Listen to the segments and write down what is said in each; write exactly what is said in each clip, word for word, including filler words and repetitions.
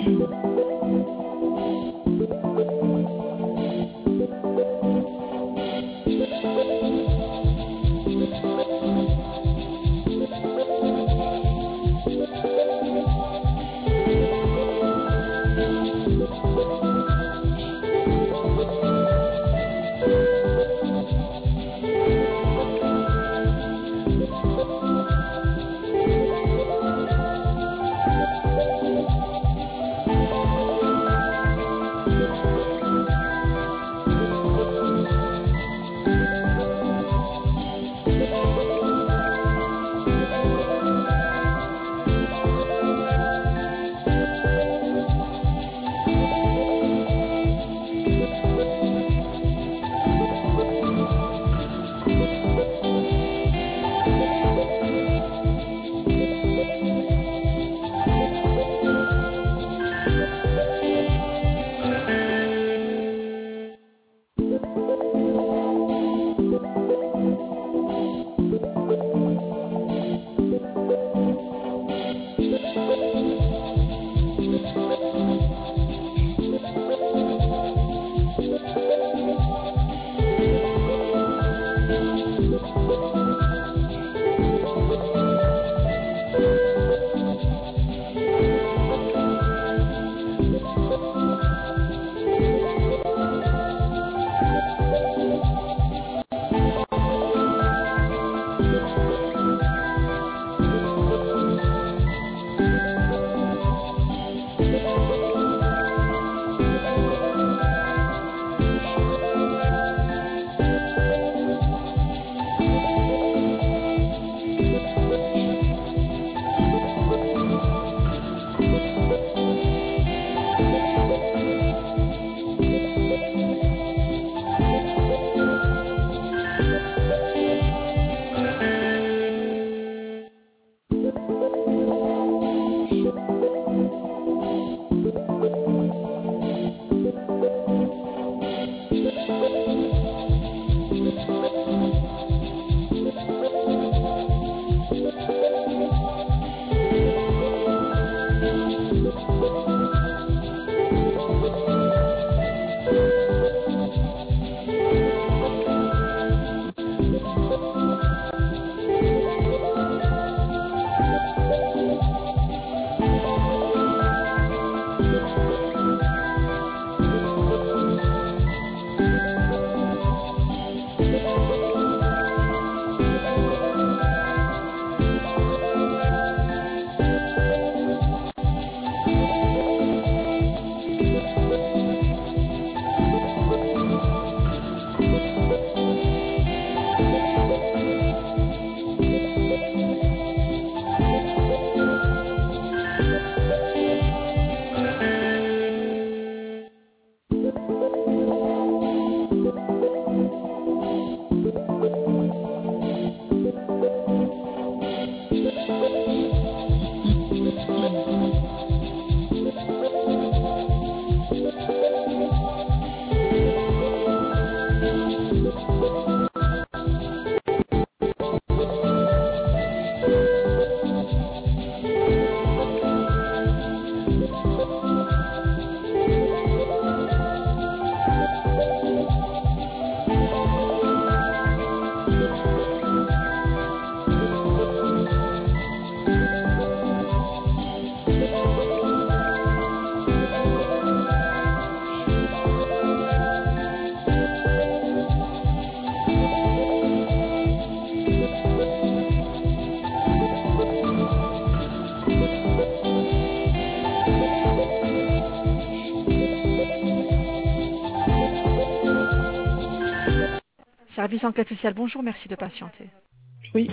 Service enquête sociale, bonjour, merci de patienter. Oui.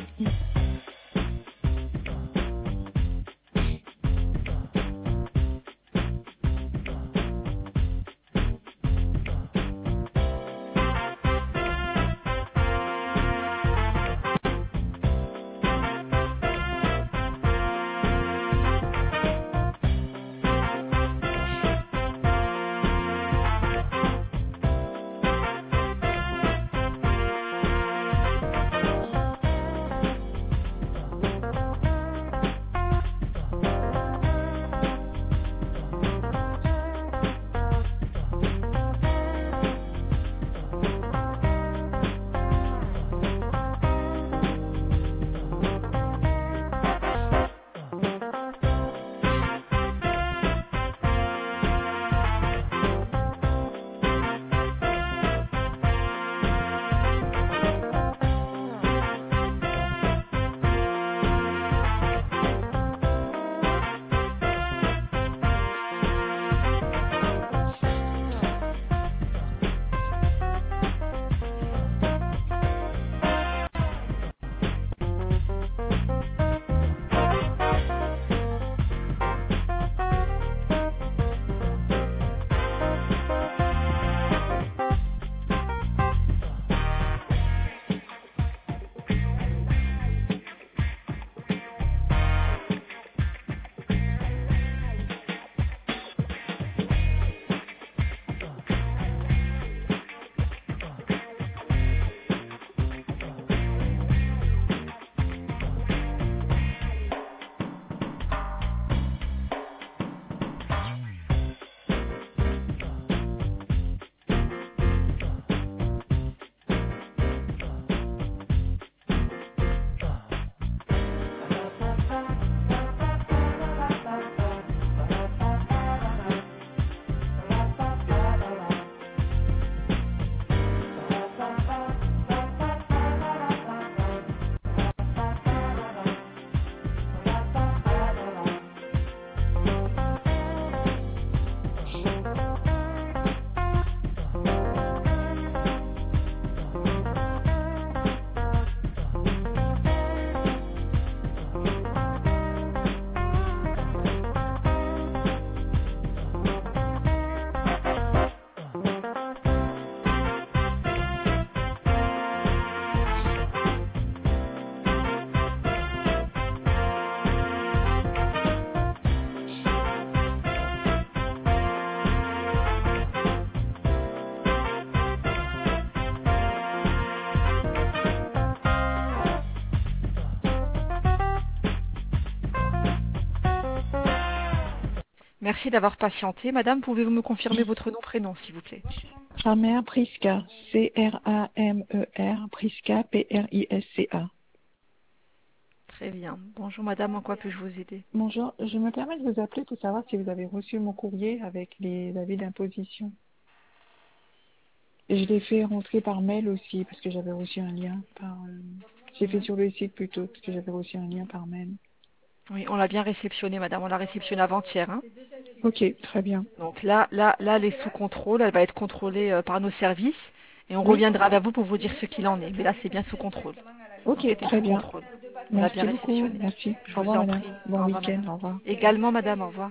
Merci d'avoir patienté. Madame, pouvez-vous me confirmer votre nom, prénom, s'il vous plaît? Kramer Priska, C R A M E R, Priska, P R I S C A. Très bien. Bonjour madame, en quoi puis-je vous aider? Bonjour, je me permets de vous appeler pour savoir si vous avez reçu mon courrier avec les avis d'imposition. Et je l'ai fait rentrer par mail aussi, parce que j'avais reçu un lien par... euh, J'ai fait Mhm. sur le site plutôt, parce que j'avais reçu un lien par mail. Oui, on l'a bien réceptionné, madame. On l'a réceptionné avant-hier, hein. Ok, très bien. Donc là, là, là, elle est sous contrôle. Elle va être contrôlée euh, par nos services et on Oui. reviendra vers vous pour vous dire ce qu'il en est. Mais là, c'est bien sous contrôle. Ok, L'enquête est très sous bien. contrôle. On l'a bien Merci beaucoup. réceptionné. Merci. Je Au vous revoir, en madame. prie. Bon Au revoir, week-end. madame. Au revoir. Également, madame, au revoir.